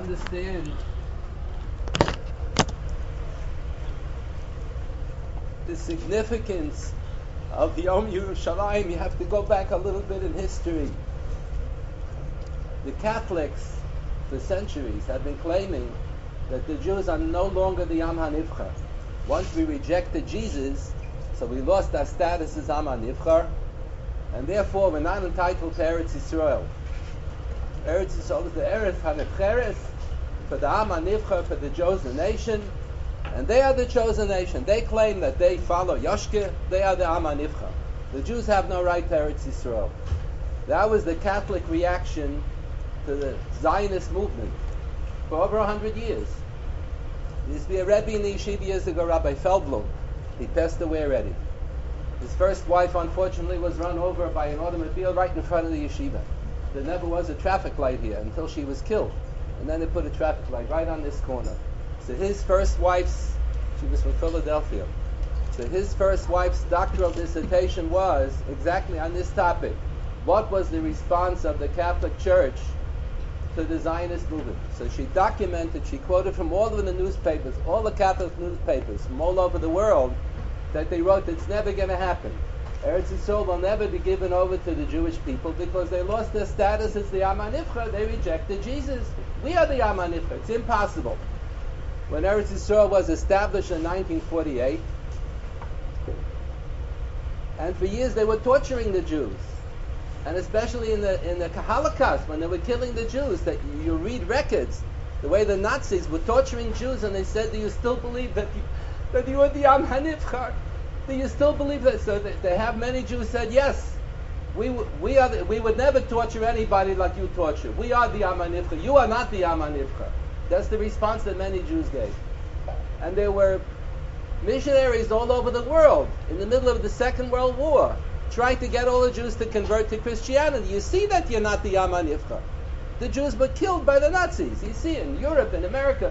understand the significance of Yom Yerushalayim, you have to go back a little bit in history. The Catholics, for centuries, have been claiming that the Jews are no longer the Am HaNivchar. Once we rejected Jesus, so we lost our status as Am HaNivchar, and therefore we're not entitled to Eretz Yisrael. Eretz Yisrael is the Eretz HaNivcheres, for the Am HaNivchar, for the chosen nation, and they are the chosen nation. They claim that they follow Yoshke, they are the Am HaNivchar. The Jews have no right to Eretz Yisrael. That was the Catholic reaction to the Zionist movement for over 100 years. There used to be a Rebbe in the yeshiva years ago, Rabbi Feldblum. He passed away already. His first wife, unfortunately, was run over by an automobile right in front of the yeshiva. There never was a traffic light here until she was killed. And then they put a traffic light right on this corner. So his first wife's, she was from Philadelphia, so his first wife's doctoral dissertation was exactly on this topic. What was the response of the Catholic Church to the Zionist movement? So she documented, she quoted from all of the newspapers, all the Catholic newspapers from all over the world, that they wrote it's never going to happen. Eretz Yisrael will never be given over to the Jewish people because they lost their status as the Am HaNivchar. They rejected Jesus. We are the Am HaNivchar. It's impossible. When Eretz Yisrael was established in 1948, and for years they were torturing the Jews, and especially in the Holocaust, when they were killing the Jews, that you read records, the way the Nazis were torturing Jews, and they said, do you still believe that you are the Am HaNivchar? Do you still believe that? So they have many Jews said, yes, we would never torture anybody like you torture. We are the Am HaNivchar. You are not the Am HaNivchar. That's the response that many Jews gave. And there were missionaries all over the world in the middle of the Second World War trying to get all the Jews to convert to Christianity. You see that you're not the Am HaNivchar. The Jews were killed by the Nazis. You see, in Europe and America,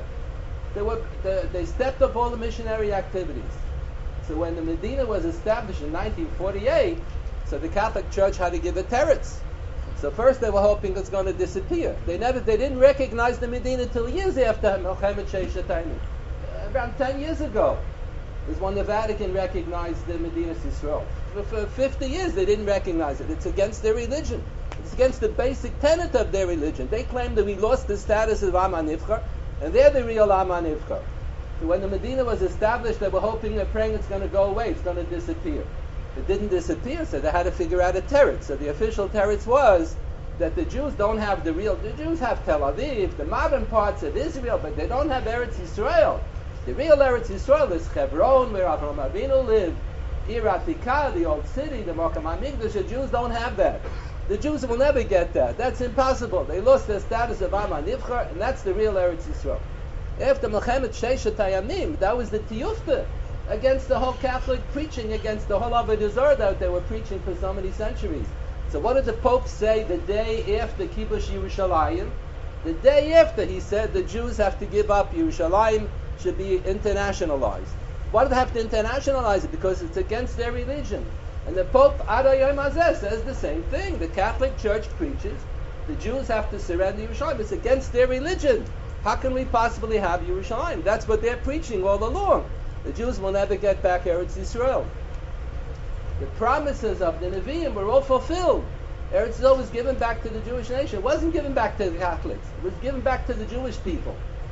they stepped up all the missionary activities. So when the Medina was established in 1948, so the Catholic Church had to give a teretz. So first they were hoping it's going to disappear. They didn't recognize the Medina till years after Melchemet Sheshet Hayamim. Around 10 years ago is when the Vatican recognized the Medina Yisrael. For 50 years they didn't recognize it. It's against their religion. It's against the basic tenet of their religion. They claim that we lost the status of Am HaNivchar, and they're the real Am HaNivchar. So when the Medina was established, they were hoping, they're praying it's going to go away, it's going to disappear. It didn't disappear, so they had to figure out a teretz. So the official teretz was that the Jews don't have the Jews have Tel Aviv, the modern parts of Israel, but they don't have Eretz Yisrael. The real Eretz Yisrael is Hebron, where Avraham Avinu lived, Ir Atikah, the old city, the Mokum HaMikdash. The Jews don't have that. The Jews will never get that. That's impossible. They lost their status of Am HaNivchar, and that's the real Eretz Yisrael. After Melchemet Sheshet Hayamim, that was the tiyufta against the whole Catholic preaching, against the whole Avodah Zarah that they were preaching for so many centuries. So what did the Pope say the day after Kibush Yerushalayim? The day after, he said the Jews have to give up Yerushalayim, should be internationalized. Why do they have to internationalize it? Because it's against their religion. And the Pope Ad Hayom Hazeh says the same thing. The Catholic Church preaches the Jews have to surrender Yerushalayim. It's against their religion. How can we possibly have Yerushalayim? That's what they're preaching all along. The Jews will never get back Eretz Yisrael. The promises of the Nevi'im were all fulfilled. Eretz Yisrael was given back to the Jewish nation. It wasn't given back to the Catholics. It was given back to the Jewish people.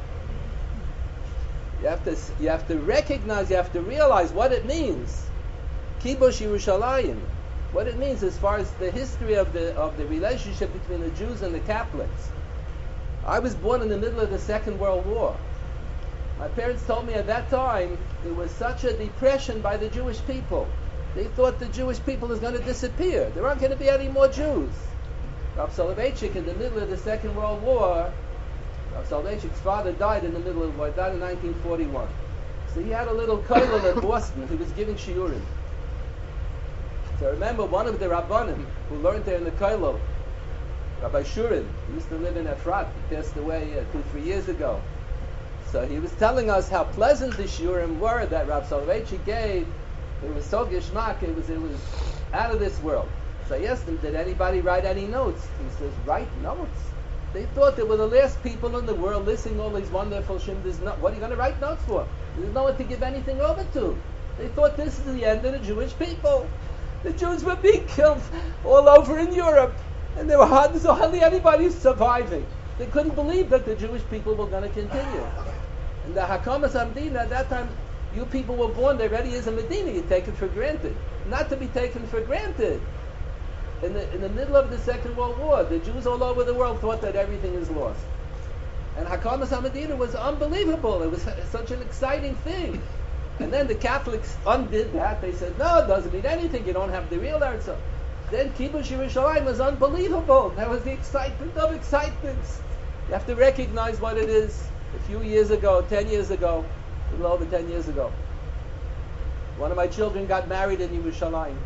You have to recognize, you have to realize what it means. Kibush Yerushalayim. What it means as far as the history of the relationship between the Jews and the Catholics. I was born in the middle of the Second World War. My parents told me at that time there was such a depression by the Jewish people. They thought the Jewish people was going to disappear. There aren't going to be any more Jews. Rav Soloveitchik, in the middle of the Second World War, Rav Soloveitchik's father died in the middle of the war, died in 1941. So he had a little kollel in Boston. He was giving shiurim. So I remember one of the Rabbanim who learned there in the kollel, Rabbi Shurin, he used to live in Efrat. He passed away 2-3 years ago. So he was telling us how pleasant the shiurim were that Rav Soloveitchik gave. It was so gishmak, it was out of this world. So I asked him, did anybody write any notes? He says, write notes? They thought they were the last people in the world listening to all these wonderful shim. What are you going to write notes for? There's no one to give anything over to. They thought this is the end of the Jewish people. The Jews were being killed all over in Europe, and there were hardly anybody surviving. They couldn't believe that the Jewish people were going to continue. And the Hakamas Hamdina, at that time, you people were born, there already is a Medina, you take it for granted. Not to be taken for granted. In the middle of the Second World War, the Jews all over the world thought that everything is lost. And Hakamas HaMedina was unbelievable. It was such an exciting thing. And then the Catholics undid that. They said, no, it doesn't mean anything. You don't have the real Eretz. Then Kibush Yerushalayim was unbelievable. That was the excitement of excitements. You have to recognize what it is. A few years ago, 10 years ago, a little over 10 years ago, one of my children got married in Yerushalayim.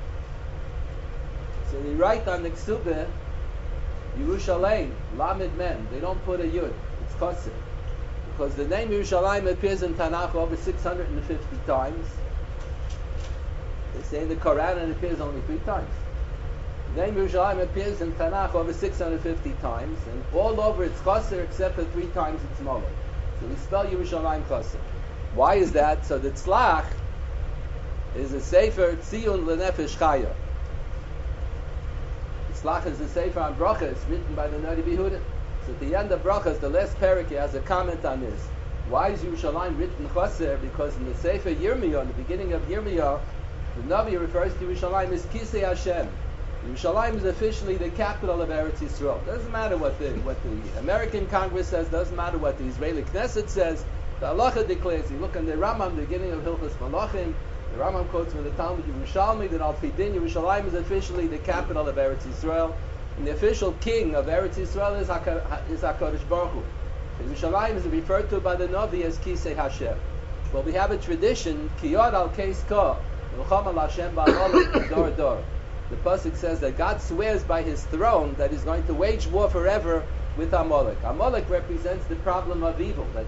So they write on the Ksubah, Yerushalayim, Lamed Mem. They don't put a Yud. It's Chosir. Because the name Yerushalayim appears in Tanakh over 650 times. They say in the Quran it appears only 3 times. The name Yerushalayim appears in Tanakh over 650 times, and all over it's Chosir except for 3 times it's Molech. So we spell Yerushalayim Chosir. Why is that? So the Tzlach is a Sefer Tziyun L'Nefesh Chaya. Tzlach is a Sefer on Brachas written by the Nari Behuda. So at the end of Brachas, the last parak, he has a comment on this. Why is Yerushalayim written Chosir? Because in the Sefer Yirmiyah, in the beginning of Yirmiyah, the Navi refers to Yerushalayim as Kisei Hashem. Yerushalayim is officially the capital of Eretz Yisrael. Doesn't matter what the American Congress says, doesn't matter what the Israeli Knesset says. The Halacha declares, you look in the Rambam, the beginning of Hilchos Malachim, the Rambam quotes from the Talmud Yerushalmi that Al Pidin Yerushalayim is officially the capital of Eretz Yisrael, and the official king of Eretz Yisrael is HaKadosh Baruch Hu. Yerushalayim is referred to by the Navi as Kisei Hashem. Well, we have a tradition, Kiyod al Keis Ka, L'cham al Hashem ba'al Dor Dor. The pasuk says that God swears by His throne that He's going to wage war forever with Amalek. Amalek represents the problem of evil that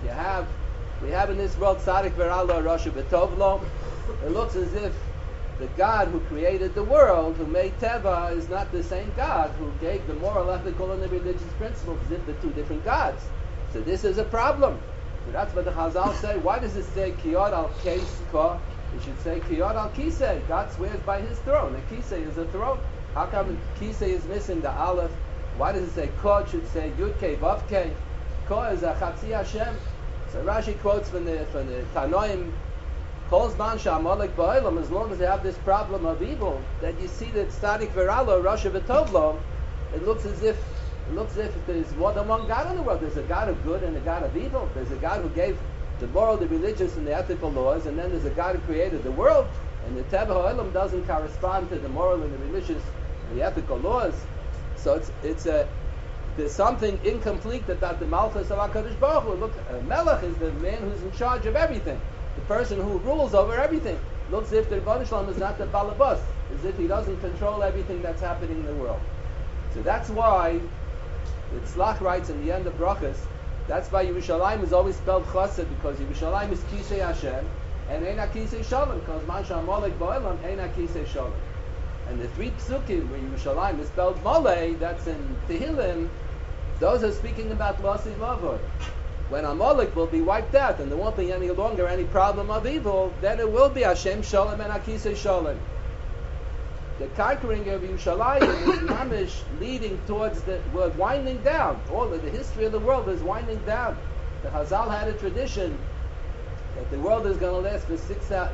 we have in this world. Tzadik v'ralo Rasha b'tovlo. It looks as if the God who created the world, who made Teva, is not the same God who gave the moral, ethical, and the religious principles, as if they're 2 different gods. So this is a problem. So that's what the Chazal say. Why does it say Kiyod al Keis Ka? It should say Kiyod al Kisei. God swears by His throne. The Kisei is a throne. How come Kisei is missing the Aleph? Why does it say Ka? It should say Yud Kei Vav Kei. Ka is a Chatzi Hashem. So Rashi quotes from the Tanoim, calls man Sha'amalek Ba'olam, as long as they have this problem of evil, that you see that Tzadik V'ralo, Rasha V'tovlo, it looks as if there's more than one God in the world. There's a God of good and a God of evil. There's a God who gave the moral, the religious, and the ethical laws, and then there's a God who created the world, and the Teva Ha'olam doesn't correspond to the moral and the religious and the ethical laws. So there's something incomplete about the Malchus of HaKadosh Baruch Hu. Look, Melech is the man who's in charge of everything, the person who rules over everything. Looks as if the Rebbeinu Shalom is not the Balabas, as if he doesn't control everything that's happening in the world. So that's why the Tzlach writes in the end of Brachas, that's why Yerushalayim is always spelled Chassid, because Yerushalayim is Kisei Hashem, and Eina Kisei Shalom, because Man Sha'amalek Ba'olam, Eina Kisei Shalom. And the 3 psukim where Yerushalayim is spelled Molei, that's in Tehillim, those are speaking about Lasi Vavod. When Amalek will be wiped out and there won't be any longer any problem of evil, then it will be Hashem Shalom and Akisei Shalom. The conquering of Yerushalayim is mamish leading towards we're winding down. All of the history of the world is winding down. The Chazal had a tradition that the world is going to last for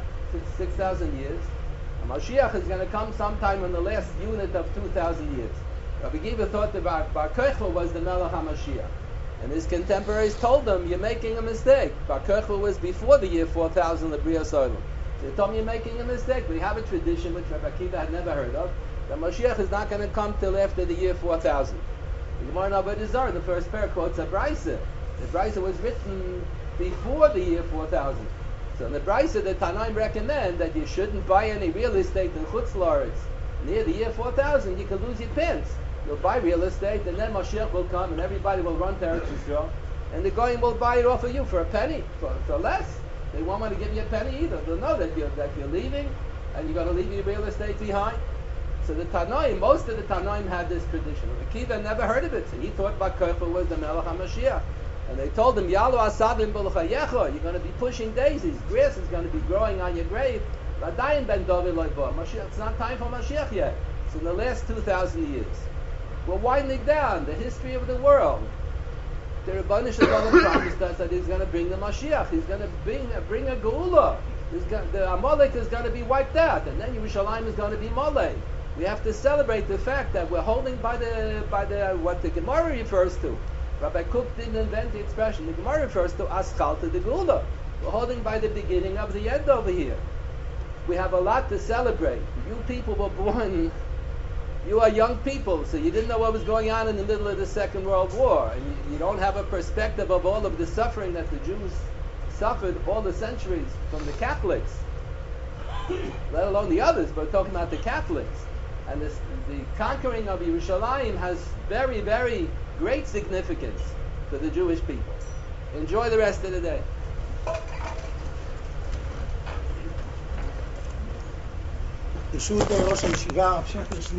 6,000 years. And Mashiach is going to come sometime in the last unit of 2,000 years. Rabbi Akiva thought that Bar Kochba was the Melech HaMashiach. And his contemporaries told him, you're making a mistake. Bar Kochba was before the year 4000, the Bria Solim. They told me you're making a mistake. We have a tradition which Rabbi Akiva had never heard of, that Mashiach is not going to come till after the year 4000. The Gemara in Avodah Zarah, the first pair, quotes a Brisa. The Brisa was written before the year 4000. So in the Brisa, the Tanaim recommend that you shouldn't buy any real estate in Chutz La'aretz. Near the year 4000, you could lose your pants. You'll buy real estate, and then Mashiach will come, and everybody will run to Eretz Yisrael, and the Goyim will buy it off of you for a penny, for less. They won't want to give you a penny either. They'll know that you're leaving, and you're going to leave your real estate behind. So the Tanoim, most of the Tanoim had this tradition. Akiva never heard of it, so he thought Bar Kokhba was the Melech HaMashiach. And they told him, Yalu Asavim B'Lechayecha, you're going to be pushing daisies, grass is going to be growing on your grave. V'adayin ben David loybo. Mashiach, it's not time for Mashiach yet. So in the last 2,000 years, we're winding down the history of the world. The Rebbeinu Shalom promised us that he's going to bring the Mashiach. He's going to bring a Geula. The Amalek is going to be wiped out, and then Yerushalayim is going to be Molech. We have to celebrate the fact that we're holding by the what the Gemara refers to. Rabbi Kook didn't invent the expression. The Gemara refers to Aschalta de Geula. We're holding by the beginning of the end over here. We have a lot to celebrate. You people were born. You are young people, so you didn't know what was going on in the middle of the Second World War, and you don't have a perspective of all of the suffering that the Jews suffered all the centuries from the Catholics, let alone the others, but we're talking about the Catholics. And the conquering of Yerushalayim has very, very great significance for the Jewish people. Enjoy the rest of the day. ברשות ראש הישיבה, רב שמחת